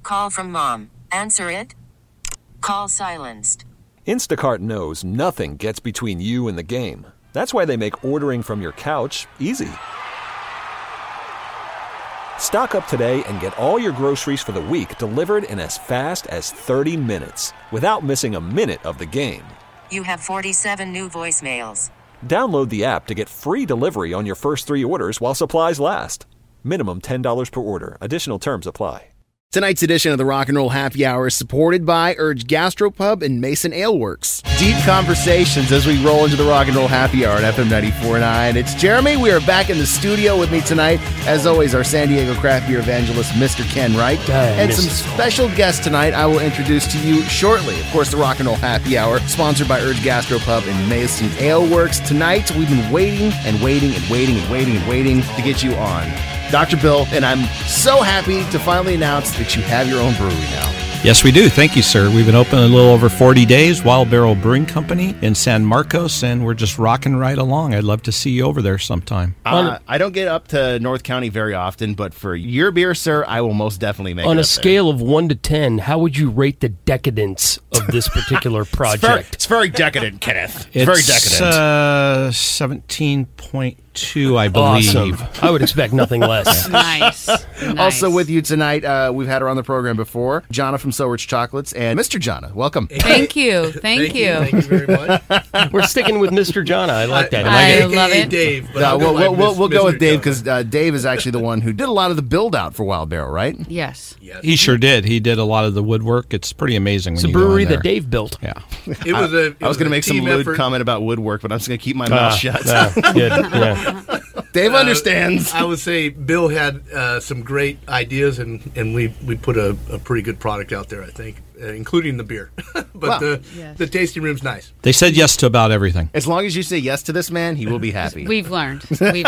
Call from mom. Answer it. Call silenced. Instacart knows nothing gets between you and the game. That's why they make ordering from your couch easy. Stock up today and get all your groceries for the week delivered in as fast as 30 minutes without missing a minute of the game. You have 47 new voicemails. Download the app to get free delivery on your first 3 orders while supplies last. Minimum $10 per order. Additional terms apply. Tonight's edition of the Rock and Roll Happy Hour is supported by Urge Gastropub and Mason Ale Works. Deep conversations as we roll into the Rock and Roll Happy Hour at FM 94.9. It's Jeremy. We are back in the studio with me tonight. As always, our San Diego craft beer evangelist, Mr. Ken Wright. And some special guests tonight I will introduce to you shortly. Of course, the Rock and Roll Happy Hour, sponsored by Urge Gastropub and Mason Ale Works. Tonight, we've been waiting to get you on. Dr. Bill, and I'm so happy to finally announce that you have your own brewery now. Yes, we do. Thank you, sir. We've been open a little over 40 days, Wild Barrel Brewing Company in San Marcos, and we're just rocking right along. I'd love to see you over there sometime. I don't get up to North County very often, but for your beer, sir, I will most definitely make it. On a up scale there. of 1 to 10, how would you rate the decadence of this particular project? It's very decadent, Kenneth. It's very decadent. 17.2, I believe. Awesome. I would expect nothing less. Nice. Also with you tonight, we've had her on the program before, Jonna from So Rich Chocolates, and Mr. Jonna. Welcome. Thank you. Thank you. Thank you very much. We're sticking with Mr. Jonna. I like that. I love it. Dave. But We'll go with Dave because Dave is actually the one who did a lot of the build out for Wild Barrel, right? Yes. He sure did. He did a lot of the woodwork. It's pretty amazing. It's when a you go brewery in there. that Dave built. Yeah. I was going to make some lewd comment about woodwork, but I'm just going to keep my mouth shut. Good. Yeah. Dave understands. I would say Bill had some great ideas, and we put a pretty good product out there, I think, including the beer. But the tasting room's nice. They said yes to about everything. As long as you say yes to this man, he will be happy. We've learned.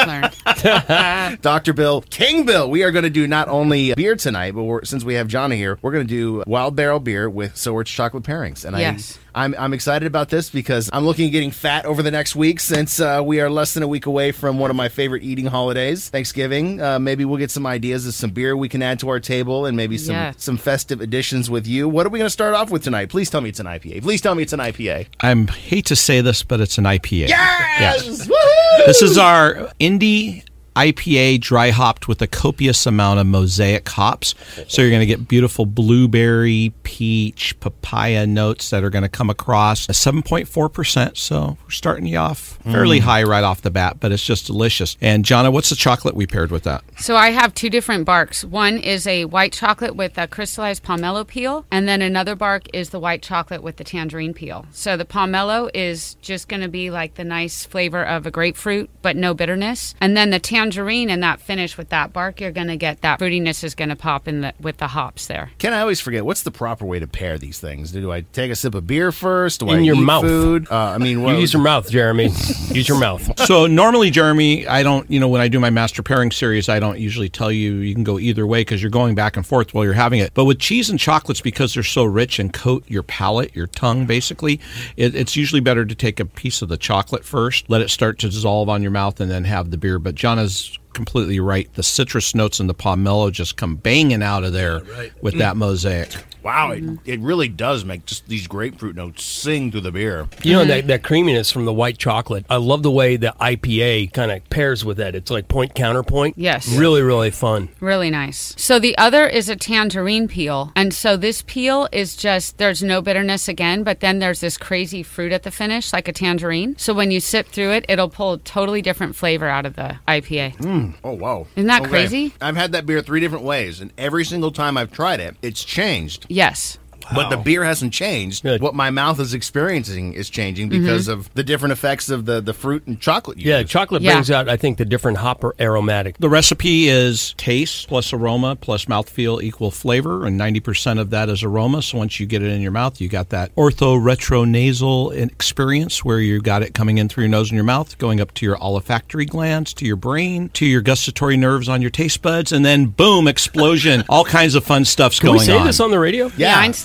Dr. Bill, King Bill, we are going to do not only beer tonight, but since we have Jonna here, we're going to do Wild Barrel beer with So Rich chocolate pairings. And Yes. I'm excited about this because I'm looking at getting fat over the next week since we are less than a week away from one of my favorite eating holidays, Thanksgiving. Maybe we'll get some ideas of some beer we can add to our table and maybe some festive additions with you. What are we going to start off with tonight? Please tell me it's an IPA. Please tell me it's an IPA. I hate to say this, but it's an IPA. Yes! Woohoo! This is our indie IPA dry hopped with a copious amount of mosaic hops. So you're going to get beautiful blueberry, peach, papaya notes that are going to come across. A 7.4%, so we're starting you off fairly high right off the bat, but it's just delicious. And Jonna, what's the chocolate we paired with that? So I have 2 different barks. One is a white chocolate with a crystallized pomelo peel, and then another bark is the white chocolate with the tangerine peel. So the pomelo is just going to be like the nice flavor of a grapefruit, but no bitterness. And then the tangerine and that finish with that bark, you're going to get that fruitiness is going to pop in with the hops there. Ken, I always forget, what's the proper way to pair these things? Do I take a sip of beer first? Do In I your eat mouth. food? You use your mouth, Jeremy. Use your mouth. So normally, Jeremy, I don't, when I do my master pairing series, I don't usually tell you can go either way because you're going back and forth while you're having it. But with cheese and chocolates, because they're so rich and coat your palate, your tongue, basically, it's usually better to take a piece of the chocolate first, let it start to dissolve on your mouth, and then have the beer. But Jonna's completely right. The citrus notes and the pomelo just come banging out of there with that mosaic. Wow, it really does make just these grapefruit notes sing through the beer. You know, that creaminess from the white chocolate. I love the way the IPA kind of pairs with that. It's like point counterpoint. Yes. Really, really fun. Really nice. So the other is a tangerine peel. And so this peel is just, there's no bitterness again, but then there's this crazy fruit at the finish, like a tangerine. So when you sip through it, it'll pull a totally different flavor out of the IPA. Oh, wow. Isn't that crazy? I've had that beer 3 different ways, and every single time I've tried it, it's changed. Yes. But the beer hasn't changed. Good. What my mouth is experiencing is changing because of the different effects of the fruit and chocolate you Yeah, use. chocolate brings out, I think, the different hop aromatic. The recipe is taste plus aroma plus mouthfeel equal flavor, and 90% of that is aroma. So once you get it in your mouth, you got that orthoretronasal experience where you got it coming in through your nose and your mouth, going up to your olfactory glands, to your brain, to your gustatory nerves on your taste buds, and then boom, explosion. All kinds of fun stuff's Can going we say on. this on the radio? Yeah, Einstein.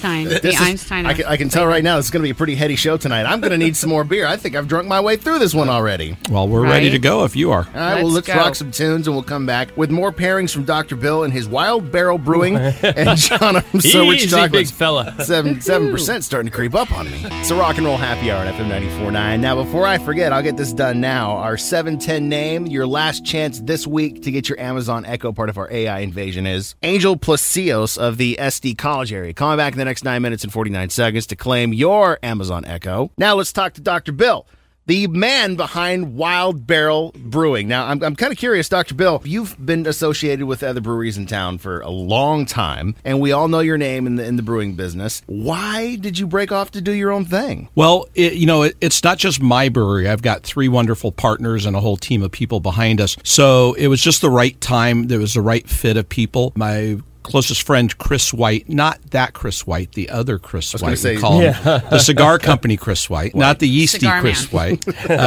Einstein. I can tell right now this is going to be a pretty heady show tonight. I'm going to need some more beer. I think I've drunk my way through this one already. Well, we're ready to go if you are. All right, well, let's rock some tunes, and we'll come back with more pairings from Dr. Bill and his Wild Barrel Brewing and John from So Rich Chocolate. Big fella. 7% starting to creep up on me. It's a Rock and Roll Happy Hour at FM 94.9. Now, before I forget, I'll get this done now. Our 710 name, your last chance this week to get your Amazon Echo, part of our AI invasion, is Angel Placios of the SD College area. Calling back in the next 9 minutes and 49 seconds to claim your Amazon Echo. Now let's talk to Dr. Bill, the man behind Wild Barrel Brewing. Now, I'm kind of curious, Dr. Bill, you've been associated with other breweries in town for a long time, and we all know your name in the brewing business. Why did you break off to do your own thing? Well, it's not just my brewery. I've got 3 wonderful partners and a whole team of people behind us. So it was just the right time. There was the right fit of people. My closest friend, Chris White, not that Chris White, the other Chris White, we call him, the cigar company Chris White, not the yeasty cigar Chris White,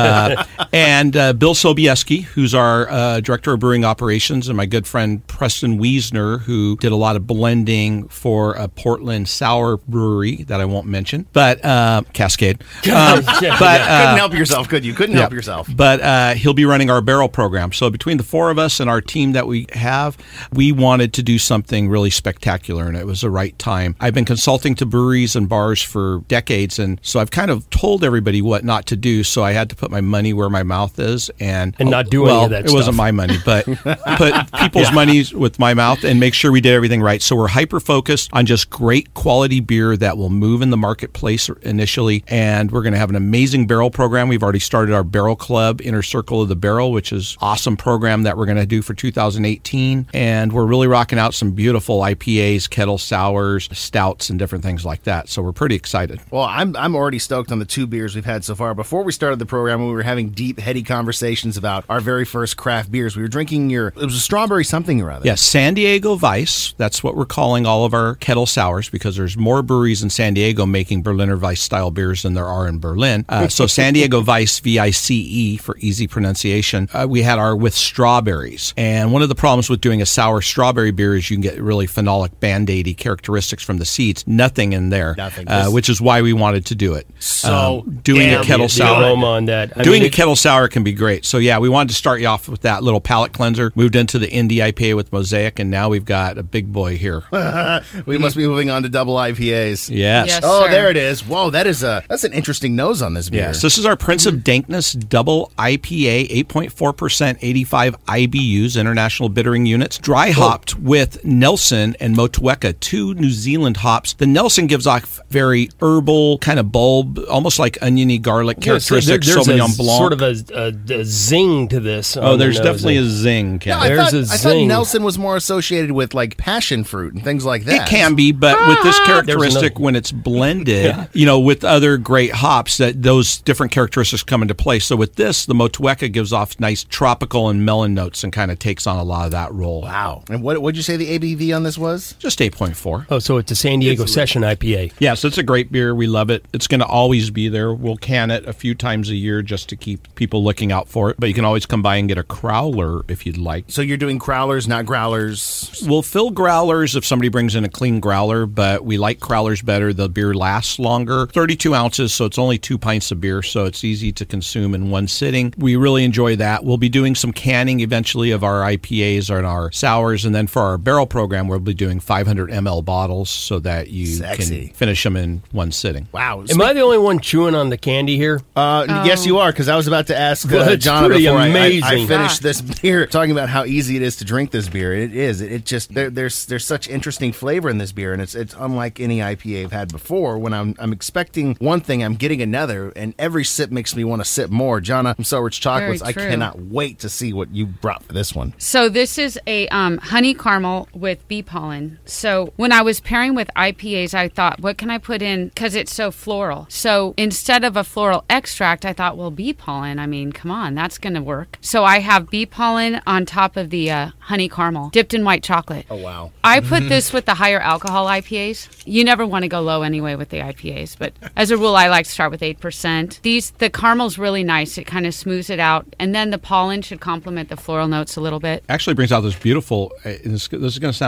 and Bill Sobieski, who's our director of brewing operations, and my good friend Preston Wiesner, who did a lot of blending for a Portland sour brewery that I won't mention, but Cascade. Couldn't help yourself, could you? Couldn't help yourself. But he'll be running our barrel program. So between the 4 of us and our team that we have, we wanted to do something really spectacular, and it was the right time. I've been consulting to breweries and bars for decades, and so I've kind of told everybody what not to do, so I had to put my money where my mouth is and not do any of that stuff. It wasn't my money, but put people's money with my mouth and make sure we did everything right. So we're hyper-focused on just great quality beer that will move in the marketplace initially, and we're going to have an amazing barrel program. We've already started our Barrel Club, Inner Circle of the Barrel, which is an awesome program that we're going to do for 2018, and we're really rocking out some beautiful IPAs, kettle sours, stouts, and different things like that. So we're pretty excited. Well, I'm already stoked on the 2 beers we've had so far. Before we started the program, we were having deep, heady conversations about our very first craft beers. We were drinking it was a strawberry something or other. Yes, San Diego Weiss. That's what we're calling all of our kettle sours, because there's more breweries in San Diego making Berliner Weiss style beers than there are in Berlin. So San Diego Weiss, VICE for easy pronunciation. We had our with strawberries. And one of the problems with doing a sour strawberry beer is you can get really phenolic Band-Aidy characteristics from the seeds. Nothing in there, which is why we wanted to do it. So doing a kettle sour, aroma on that. A kettle sour can be great. So yeah, we wanted to start you off with that little palate cleanser. Moved into the Indie IPA with Mosaic, and now we've got a big boy here. We must be moving on to double IPAs. Yes. Oh, sir. there it is. Whoa, that's an interesting nose on this beer. Yes, this is our Prince of Dankness double IPA, 8.4%, 85 IBUs, International Bittering Units, dry hopped with Nelson and Motueka, 2 New Zealand hops. The Nelson gives off very herbal, kind of bulb, almost like oniony garlic characteristics. There's Sauvignon Blanc. sort of a zing to this. There's definitely a zing, Ken. No, I thought Nelson was more associated with like passion fruit and things like that. It can be, but with this characteristic, when it's blended, with other great hops, that those different characteristics come into play. So with this, the Motueka gives off nice tropical and melon notes and kind of takes on a lot of that role. Wow. And what would you say the ABV on this was? Just 8.4. Oh, so it's a San Diego Session IPA. Yeah, so it's a great beer. We love it. It's going to always be there. We'll can it a few times a year just to keep people looking out for it. But you can always come by and get a crowler if you'd like. So you're doing crowlers, not growlers? We'll fill growlers if somebody brings in a clean growler, but we like crowlers better. The beer lasts longer. 32 ounces, so it's only 2 pints of beer, so it's easy to consume in one sitting. We really enjoy that. We'll be doing some canning eventually of our IPAs and our sours, and then for our barrel program, we'll be doing 500 ml bottles so that you can finish them in one sitting. Wow. Am I the only one chewing on the candy here? Yes, you are, because I was about to ask John before I finished this beer, talking about how easy it is to drink this beer. It is. It just there's such interesting flavor in this beer, and it's unlike any IPA I've had before. When I'm expecting one thing, I'm getting another, and every sip makes me want to sip more. Jonna from So Rich Chocolates, I cannot wait to see what you brought for this one. So this is a honey caramel with bee pollen. So when I was pairing with IPAs, I thought, what can I put in? Because it's so floral. So instead of a floral extract, I thought, well, bee pollen, I mean, come on, that's going to work. So I have bee pollen on top of the honey caramel dipped in white chocolate. Oh, wow. I put this with the higher alcohol IPAs. You never want to go low anyway with the IPAs, but as a rule, I like to start with 8%. The caramel's really nice. It kind of smooths it out. And then the pollen should complement the floral notes a little bit. Actually brings out this beautiful, this is going to sound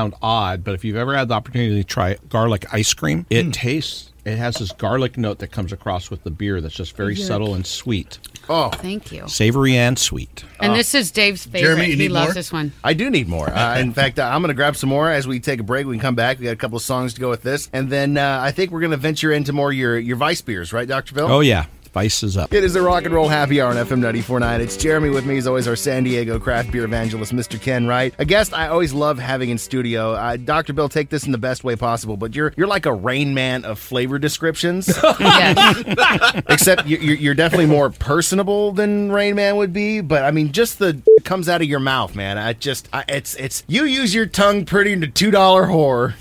sound odd, but if you've ever had the opportunity to try garlic ice cream, it has this garlic note that comes across with the beer that's just very subtle and sweet. Oh, thank you. Savory and sweet. And this is Dave's favorite. Jeremy, you he need loves more? this one. I do need more. In fact, I'm going to grab some more as we take a break. We can come back. We got a couple of songs to go with this. And then I think we're going to venture into more your Vice beers, right, Dr. Bill? Oh, yeah. Vice is up. It is the Rock and Roll Happy Hour on FM 94.9. It's Jeremy with me, as always, our San Diego craft beer evangelist, Mr. Ken Wright. A guest I always love having in studio. Dr. Bill, take this in the best way possible, but you're like a Rain Man of flavor descriptions. Yes. Except you're definitely more personable than Rain Man would be. But I mean, just the comes out of your mouth, man. It's you use your tongue pretty into $2 whore.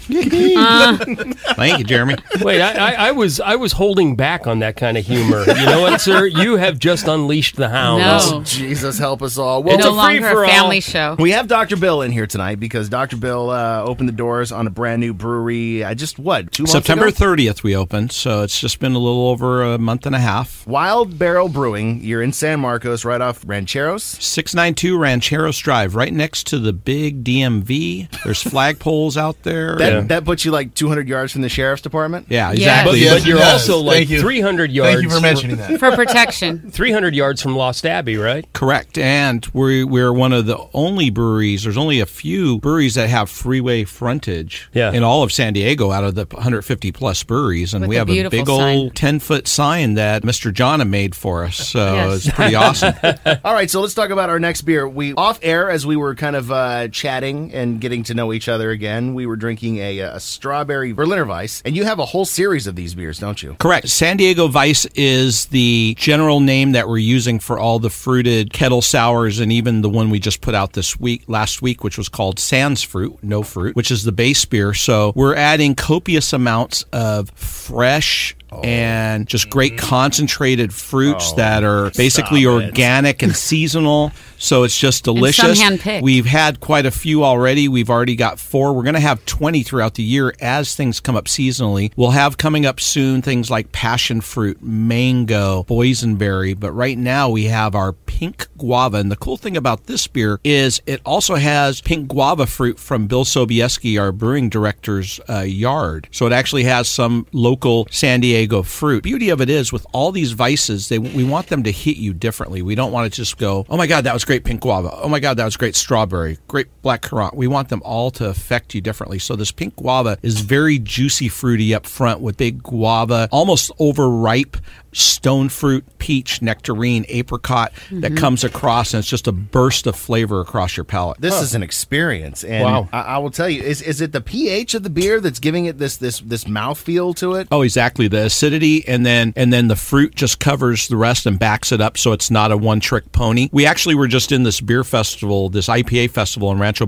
Thank you, Jeremy. Wait, I was holding back on that kind of humor. You know what, sir? You have just unleashed the hounds. No. Jesus help us all. It's no longer for a all. family show. We have Dr. Bill in here tonight because Dr. Bill opened the doors on a brand new brewery. 2 months September ago? 30th we opened, so it's just been a little over a month and a half. Wild Barrel Brewing. You're in San Marcos, right off Rancheros. 692 Rancheros Drive, right next to the big DMV. There's flagpoles out there. That puts you like 200 yards from the sheriff's department. Yeah, Yeah. exactly. Yes, But you're it does. also like Thank you. 300 yards. Thank you for mentioning that. For protection. 300 yards from Lost Abbey, right? Correct. And we're one of the only breweries, there's only a few breweries that have freeway frontage in all of San Diego out of the 150 plus breweries. And With we a have a beautiful big sign. old 10-foot sign that Mr. Jonna made for us. So Yes. it's pretty awesome. All right, so let's talk about our next beer. We off air as we were kind of chatting and getting to know each other again. We were drinking a strawberry Berliner Weiss, and you have a whole series of these beers, don't you? Correct. San Diego Vice is the general name that we're using for all the fruited kettle sours and even the one we just put out last week, which was called Sans Fruit, no fruit, which is the base beer. So we're adding copious amounts of fresh and just great concentrated fruits that are basically organic and seasonal. So it's just delicious. some hand-picked. We've had quite a few already. We've already got 4. We're going to have 20 throughout the year as things come up seasonally. We'll have coming up soon things like passion fruit, mango, boysenberry. But right now we have our pink guava. And the cool thing about this beer is it also has pink guava fruit from Bill Sobieski, our brewing director's yard. So it actually has some local San Diego fruit. Beauty of it is with all these vices, we want them to hit you differently. We don't want to just go, oh my God, that was great pink guava. Oh my God, that was great strawberry. Great black currant. We want them all to affect you differently. So this pink guava is very juicy fruity up front with big guava, almost overripe stone fruit, peach, nectarine, apricot that comes across, and it's just a burst of flavor across your palate. This is an experience, and Wow. I will tell you, is it the pH of the beer that's giving it this mouthfeel to it? Oh, exactly. The acidity, and then the fruit just covers the rest and backs it up, so it's not a one-trick pony. We actually were just in this beer festival, this IPA festival in Rancho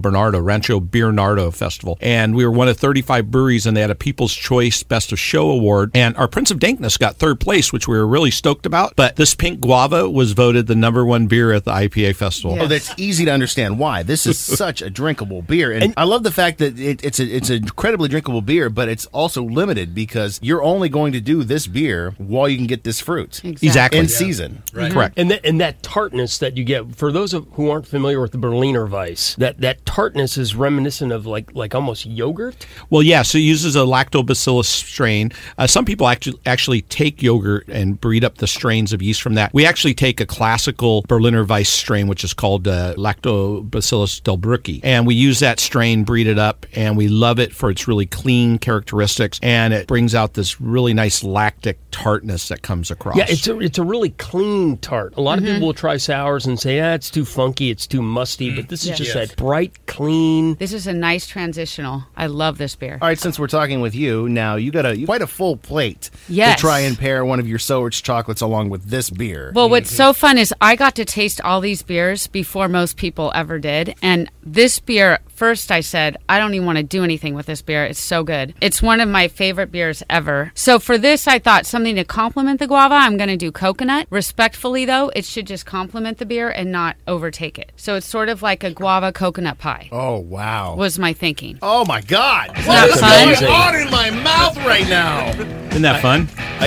Bernardo Festival, and we were one of 35 breweries, and they had a People's Choice Best of Show award, and our Prince of Dankness got 3rd place, which we were really stoked about. But this pink guava was voted the #1 beer at the IPA festival. Yeah. Oh, that's easy to understand why. This is such a drinkable beer. And I love the fact that it's an incredibly drinkable beer, but it's also limited because you're only going to do this beer while you can get this fruit. Exactly. In season. Right. Correct. And that tartness that you get, for those who aren't familiar with the Berliner Weiss, that tartness is reminiscent of like almost yogurt. Well, yeah, so it uses a lactobacillus strain. Some people actually take yogurt and breed up the strains of yeast from that. We actually take a classical Berliner Weiss strain, which is called Lactobacillus delbrueckii, and we use that strain, breed it up, and we love it for its really clean characteristics, and it brings out this really nice lactic tartness that comes across. Yeah, it's a really clean tart. A lot of people will try sours and say, it's too funky, it's too musty, but this is just that bright, clean. This is a nice transitional. I love this beer. All right, since we're talking with you, now you got quite a full plate Yes. to try and pair one of your Sourich chocolates along with this beer. Well, what's so fun is I got to taste all these beers before most people ever did. And this beer, first I said, I don't even want to do anything with this beer. It's so good. It's one of my favorite beers ever. So for this, I thought something to complement the guava. I'm going to do coconut. Respectfully, though, it should just complement the beer and not overtake it. So it's sort of like a guava coconut pie, Oh, wow. was my thinking. Oh, my God. that What is fun? going on in my mouth right now? Isn't that fun?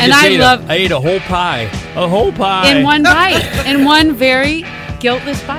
I ate a whole pie. A whole pie. In one bite, in one very guiltless bite.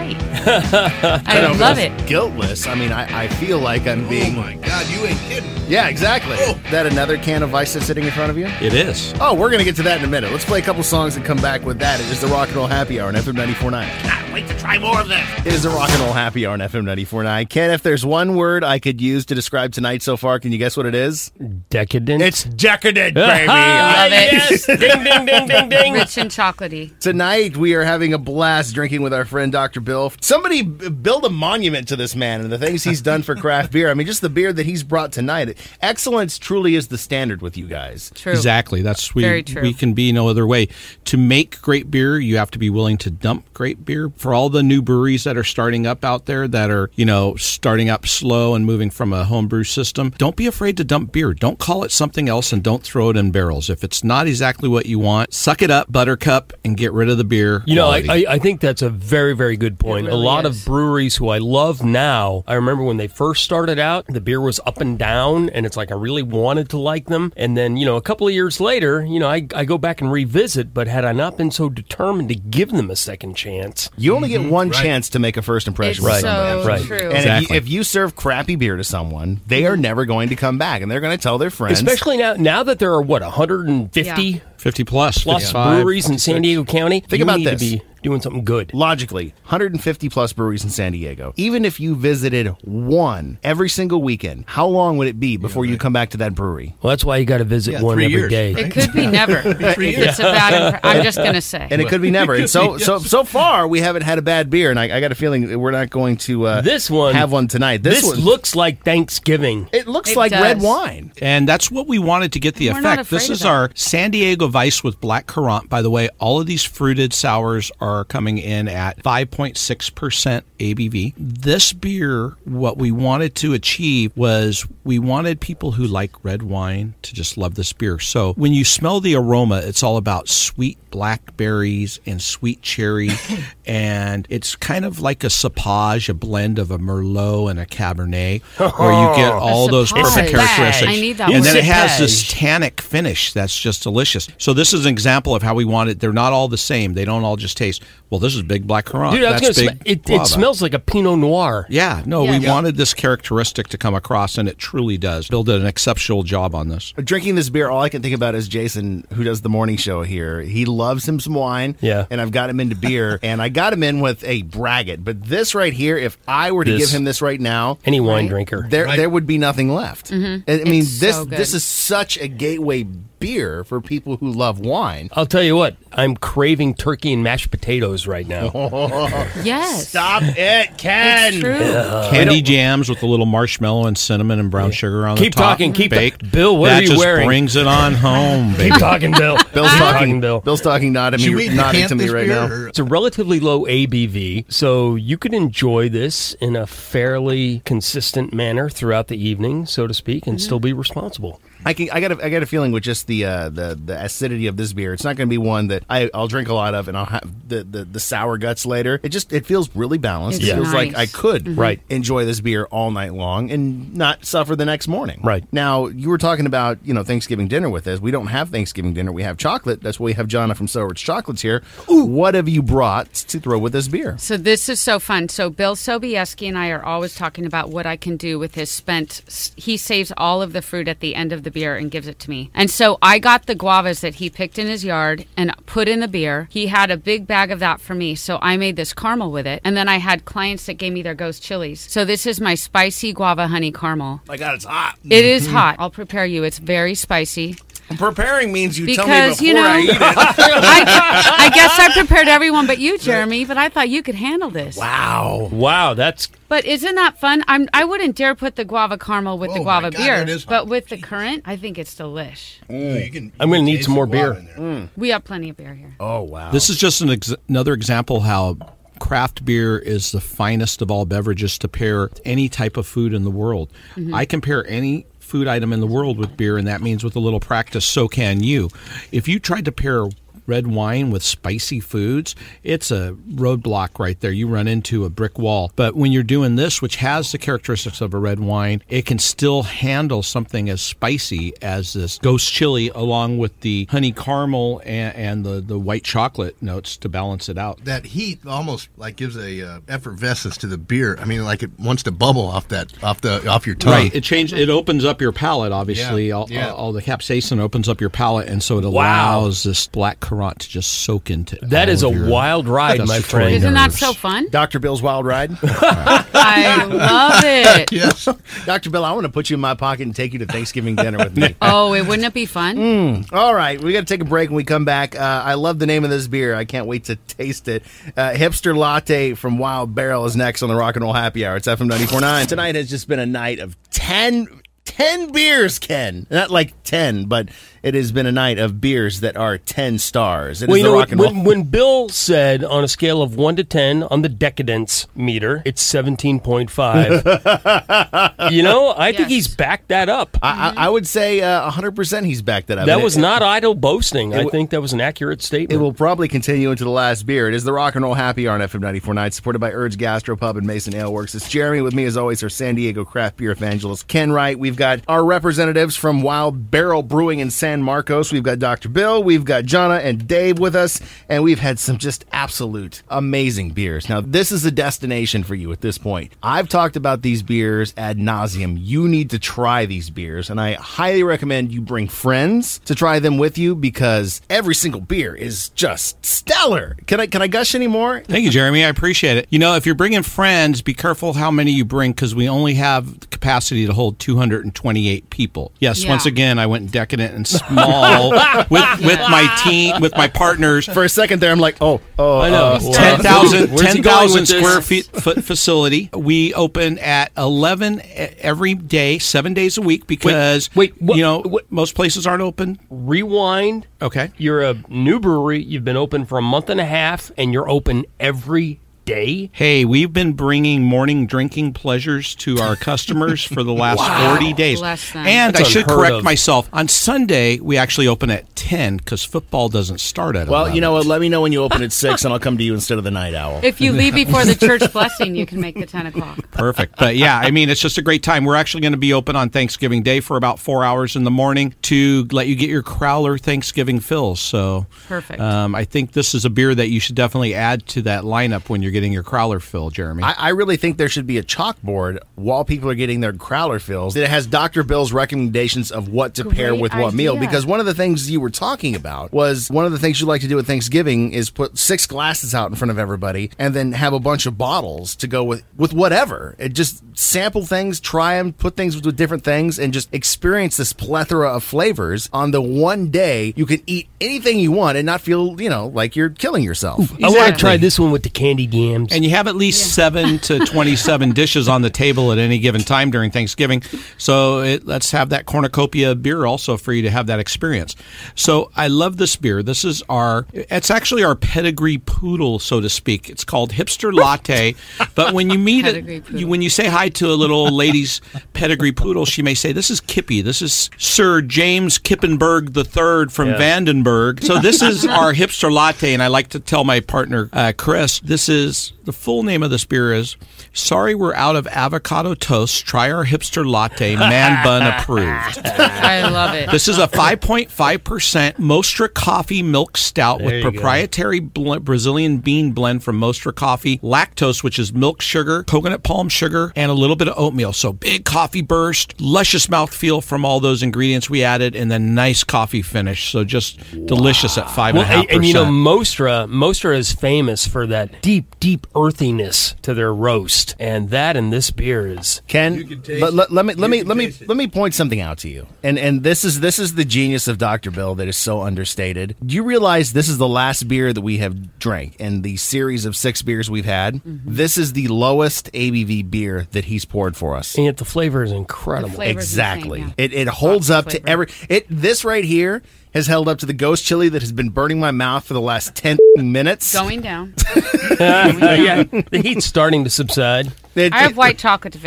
I love it. Guiltless. I mean, I feel like I'm being... Oh, my God, you ain't kidding. Yeah, exactly. That another can of Vice that's sitting in front of you? It is. Oh, we're going to get to that in a minute. Let's play a couple songs and come back with that. It is the Rock and Roll Happy Hour on FM 94.9. Can't wait to try more of this. It is the Rock and Roll Happy Hour on FM 94.9. Ken, if there's one word I could use to describe tonight so far, can you guess what it is? Decadent. It's decadent, baby. Love it. Yes. Ding, ding, ding, ding, ding. Rich and chocolatey. Tonight, we are having a blast drinking with our friend Dr. Bill. Somebody build a monument to this man and the things he's done for craft beer. I mean, just the beer that he's brought tonight. Excellence truly is the standard with you guys. True. Exactly. That's Very true. We can be no other way. To make great beer, you have to be willing to dump great beer. For all the new breweries that are starting up out there that are, starting up slow and moving from a homebrew system, don't be afraid to dump beer. Don't call it something else and don't throw it in barrels. If it's not exactly what you want, suck it up, buttercup, and get rid of the beer. I think that's a very, very good point. It really a lot is. of breweries who I love now, I remember when they first started out, the beer was up and down, and it's like I really wanted to like them. And then, a couple of years later, I go back and revisit, but had I not been so determined to give them a second chance. You only get one chance to make a first impression It's with somebody. so Right. true. And Exactly. if you serve crappy beer to someone, they are never going to come back, and they're going to tell their friends. Especially now that there are, 150 Yeah. 50 plus, plus 55. breweries in San Diego County? Think you about need this. to be doing something good. Logically, 150 plus breweries in San Diego. Even if you visited one every single weekend, how long would it be before you come back to that brewery? Well, that's why you got to visit one 3 every years, day. It could be never. If it's a bad I'm just going to say. And it could be never. And so far, we haven't had a bad beer, and I got a feeling that we're not going to This one have one tonight. This one looks like Thanksgiving. it looks It like does. red wine. And that's what we wanted to get the We're not effect. This afraid is of that. our San Diego Vice with Black Currant. By the way, all of these fruited sours are coming in at 5.6% ABV. This beer, what we wanted to achieve was we wanted people who like red wine to just love this beer. So when you smell the aroma, it's all about sweet blackberries and sweet cherry. And it's kind of like a cepage, a blend of a Merlot and a Cabernet, where you get all those cepage. perfect characteristics. I need that And one. then it has this Cepage. tannic finish that's just delicious. So this is an example of how we want it. They're not all the same. They don't all just taste, well, this is big black currant. Dude, I was That's going big to say, it guava. smells like a Pinot Noir. Yeah, no, Yeah. we wanted this characteristic to come across, and it truly does. Bill did an exceptional job on this. Drinking this beer, all I can think about is Jason, who does the morning show here. He loves him some wine. Yeah. And I've got him into beer, and I got him in with a braggot. But this right here, if I were to This- give him this right now, Any wine Right. drinker. there would be nothing left. I mean, It's this so good. this is such a gateway beer for people who love wine. I'll tell you what, I'm craving turkey and mashed potatoes right now. Yes. Stop it, Ken! It's true. Candy jams with a little marshmallow and cinnamon and brown sugar on Keep the top. talking, keep baked. ta- Bill, what that are you just wearing? brings it on home, baby. Keep talking, Bill. Bill's Keep talking. Bill. Bill's talking, nodding Should we nodding decant to me this right beer, now. or- It's a relatively low ABV, so you could enjoy this in a fairly consistent manner throughout the evening, so to speak, and still be responsible. I got a feeling with just the acidity of this beer, it's not going to be one that I'll drink a lot of, and I'll have the sour guts later. It feels really balanced. It's It feels like nice. I could Right. enjoy this beer all night long and not suffer the next morning. Right. Now, you were talking about Thanksgiving dinner with us. We don't have Thanksgiving dinner. We have chocolate. That's why we have Jonna from So Rich Chocolates here. What have you brought to throw with this beer? So this is so fun. So Bill Sobieski and I are always talking about what I can do with his spent. He saves all of the fruit at the end of the beer and gives it to me. And so I got the guavas that he picked in his yard and put in the beer. He had a big bag of that for me. So I made this caramel with it. And then I had clients that gave me their ghost chilies. So this is my spicy guava honey caramel. My God, it's hot. It is hot. I'll prepare you. It's very spicy. Preparing means you tell me Because, before I eat it. I guess I prepared everyone but you, Jeremy, but I thought you could handle this. Wow, that's But isn't that fun? I wouldn't dare put the guava caramel with the Oh, guava my God, beer, that is hot. but with the currant, I think it's delish. I'm gonna need some more beer. We have plenty of beer here. Oh, wow. This is just another example how craft beer is the finest of all beverages to pair any type of food in the world. I can pair any food item in the world with beer, and that means with a little practice, so can you. If you tried to pair red wine with spicy foods, it's a roadblock right there. You run into a brick wall. But when you're doing this, which has the characteristics of a red wine, it can still handle something as spicy as this ghost chili, along with the honey caramel and the white chocolate notes to balance it out. That heat almost like gives a effervescence to the beer. I mean, like it wants to bubble off your tongue. Right. It opens up your palate, obviously. All the capsaicin opens up your palate, and so it allows this black currant to just soak into. That is a wild ride, my friend. Isn't that so fun? Dr. Bill's Wild Ride? I love it. Yes. Dr. Bill, I want to put you in my pocket and take you to Thanksgiving dinner with me. Oh, wouldn't it be fun? All right, we got to take a break. When we come back, I love the name of this beer. I can't wait to taste it. Hipster Latte from Wild Barrel is next on the Rock and Roll Happy Hour. It's FM 94.9. Tonight has just been a night of 10 beers, Ken. Not like 10, but it has been a night of beers that are 10 stars. It is the Rock and Roll. When Bill said on a scale of 1 to 10 on the decadence meter, it's 17.5. I think he's backed that up. I would say 100% he's backed that up. That was not idle boasting. I think that was an accurate statement. It will probably continue into the last beer. It is the Rock and Roll Happy Hour on FM 94.9, supported by Urge Gastropub and Mason Ale Works. It's Jeremy with me, as always, our San Diego craft beer evangelist, Ken Wright. We've got our representatives from Wild Barrel Brewing in San Marcos. We've got Dr. Bill, we've got Jonna and Dave with us, and we've had some just absolute amazing beers. Now, this is a destination for you at this point. I've talked about these beers ad nauseum. You need to try these beers, and I highly recommend you bring friends to try them with you, because every single beer is just stellar. Can I gush anymore? Thank you, Jeremy. I appreciate it. If you're bringing friends, be careful how many you bring, because we only have the capacity to hold 228 people. Yes, once again, I went decadent and small with my team, with my partners. For a second there, I'm like, I know. 10,000 square foot facility. We open at 11 every day, 7 days a week, because most places aren't open. Rewind. Okay. You're a new brewery. You've been open for a month and a half, and you're open every day? Hey, we've been bringing morning drinking pleasures to our customers for the last 40 days. And I should correct myself. On Sunday, we actually open at 10 because football doesn't start at 11. Well, you know what? Let me know when you open at 6 and I'll come to you instead of the night owl. If you leave before the church blessing, you can make the 10 o'clock. Perfect. But yeah, I mean, it's just a great time. We're actually going to be open on Thanksgiving Day for about 4 hours in the morning to let you get your Crowler Thanksgiving fills. So perfect. I think this is a beer that you should definitely add to that lineup when you're getting your Crowler fill, Jeremy. I really think there should be a chalkboard while people are getting their Crowler fills that has Dr. Bill's recommendations of what to pair with what meal. Because one of the things you were talking about was one of the things you like to do at Thanksgiving is put 6 glasses out in front of everybody and then have a bunch of bottles to go with whatever. It just sample things, try them, put things with different things, and just experience this plethora of flavors on the one day you can eat anything you want and not feel, like you're killing yourself. Exactly. I want to try this one with the candied yams. And you have at least 7 to 27 dishes on the table at any given time during Thanksgiving. So let's have that cornucopia beer also for you to have that experience. So I love this beer. This is it's actually our pedigree poodle, so to speak. It's called Hipster Latte. But when you meet when you say hi to a little old lady's pedigree poodle, she may say, "This is Kippy. This is Sir James Kippenberg III from Vandenberg." So this is our Hipster Latte, and I like to tell my partner, Chris, the full name of this beer is Sorry We're Out of Avocado Toast. Try our Hipster Latte, man bun approved. I love it. This is a 5.5% Mostra Coffee Milk Stout with proprietary Brazilian bean blend from Mostra Coffee, lactose, which is milk sugar, coconut palm sugar, and a little bit of oatmeal. So big coffee burst, luscious mouthfeel from all those ingredients we added, and then nice coffee finish. So just delicious at 5.5%. And Mostra is famous for that deep earthiness to their roast, and that in this beer is. Ken, let me point something out to you, and this is the genius of Dr. Bill that is so understated. Do you realize this is the last beer that we have drank in the series of 6 beers we've had? Mm-hmm. This is the lowest ABV beer that he's poured for us, and yet the flavor is incredible. Exactly, insane, yeah. It holds up to every. This right here has held up to the ghost chili that has been burning my mouth for the last 10 minutes. Going down. The heat's starting to subside. I have white chocolate to fix that.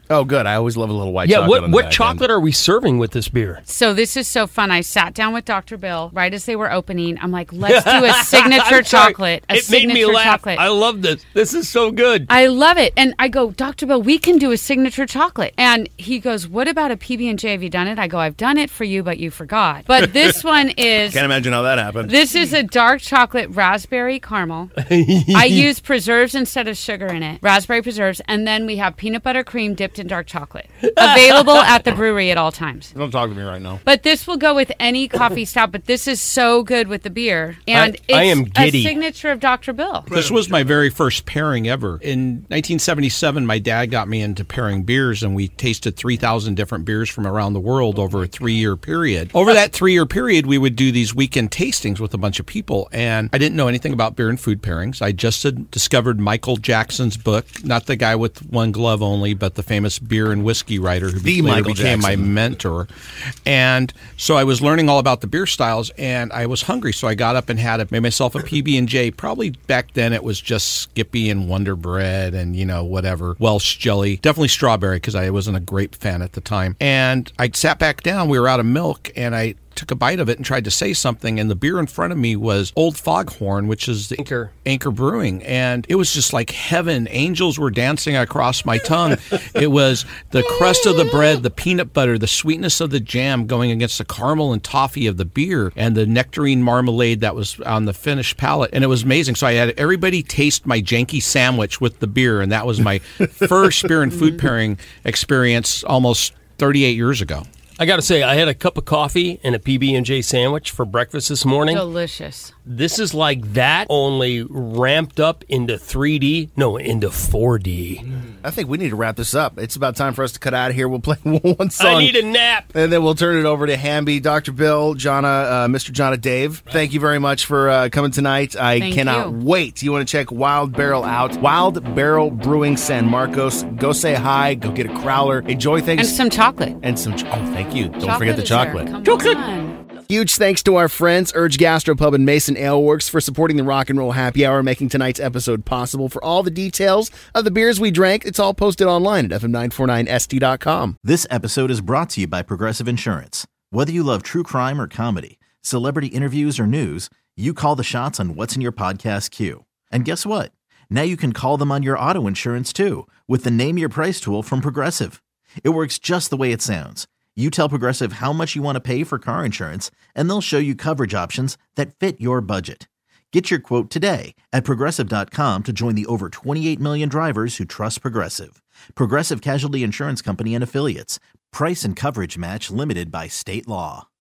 Oh, good. I always love a little white Yeah, chocolate. on the what back chocolate are we serving with this beer? So this is so fun. I sat down with Dr. Bill right as they were opening. I'm like, let's do a signature chocolate. It made me laugh. Chocolate. I love this. This is so good. I love it. And I go, Dr. Bill, we can do a signature chocolate. And he goes, what about a PB&J? Have you done it? I go, I've done it for you, but you forgot. But this one is... Can't imagine how that happened. This is a dark chocolate raspberry caramel. I use preserves instead of sugar in it. Raspberry preserves. And then we have peanut butter cream dipped in dark chocolate. Available at the brewery at all times. Don't talk to me right now. But this will go with any coffee stout. But this is so good with the beer. And I am it's giddy. a signature of Dr. Bill. This was my very first pairing ever. In 1977, my dad got me into pairing beers, and we tasted 3,000 different beers from around the world over a 3-year period. Over that 3-year period, we would do these weekend tastings with a bunch of people, and I didn't know anything about beer and food pairings. I just had discovered Michael Jackson's book, not the guy with one glove only, but the famous beer and whiskey writer who later became my mentor. And so I was learning all about the beer styles, and I was hungry, so I got up and made myself a PB&J. Probably back then it was just Skippy and Wonder Bread and, whatever, Welsh jelly. Definitely strawberry because I wasn't a grape fan at the time. And I sat back down. We were out of milk, and I took a bite of it and tried to say something, and the beer in front of me was Old Foghorn, which is the Anchor Brewing, and it was just like heaven. Angels were dancing across my tongue. It was the crust of the bread, the peanut butter, the sweetness of the jam going against the caramel and toffee of the beer, and the nectarine marmalade that was on the finished palate, and it was amazing. So I had everybody taste my janky sandwich with the beer, and that was my first beer and food pairing experience almost 38 years ago. I got to say, I had a cup of coffee and a PB&J sandwich for breakfast this morning. Delicious. This is like that, only ramped up into 3D. No, into 4D. I think we need to wrap this up. It's about time for us to cut out of here. We'll play one song. I need a nap. And then we'll turn it over to Hamby, Dr. Bill, Jonna, Mr. Jonna Dave. Thank you very much for coming tonight. I cannot wait. You want to check Wild Barrel out. Wild Barrel Brewing San Marcos. Go say hi. Go get a crowler. Enjoy things. And some chocolate. Thank you. Don't forget the chocolate. Chocolate. Huge thanks to our friends, Urge Gastropub and Mason Ale Works, for supporting the Rock and Roll Happy Hour, making tonight's episode possible. For all the details of the beers we drank, it's all posted online at fm949st.com. This episode is brought to you by Progressive Insurance. Whether you love true crime or comedy, celebrity interviews or news, you call the shots on what's in your podcast queue. And guess what? Now you can call them on your auto insurance too, with the Name Your Price tool from Progressive. It works just the way it sounds. You tell Progressive how much you want to pay for car insurance, and they'll show you coverage options that fit your budget. Get your quote today at Progressive.com to join the over 28 million drivers who trust Progressive. Progressive Casualty Insurance Company and Affiliates. Price and coverage match limited by state law.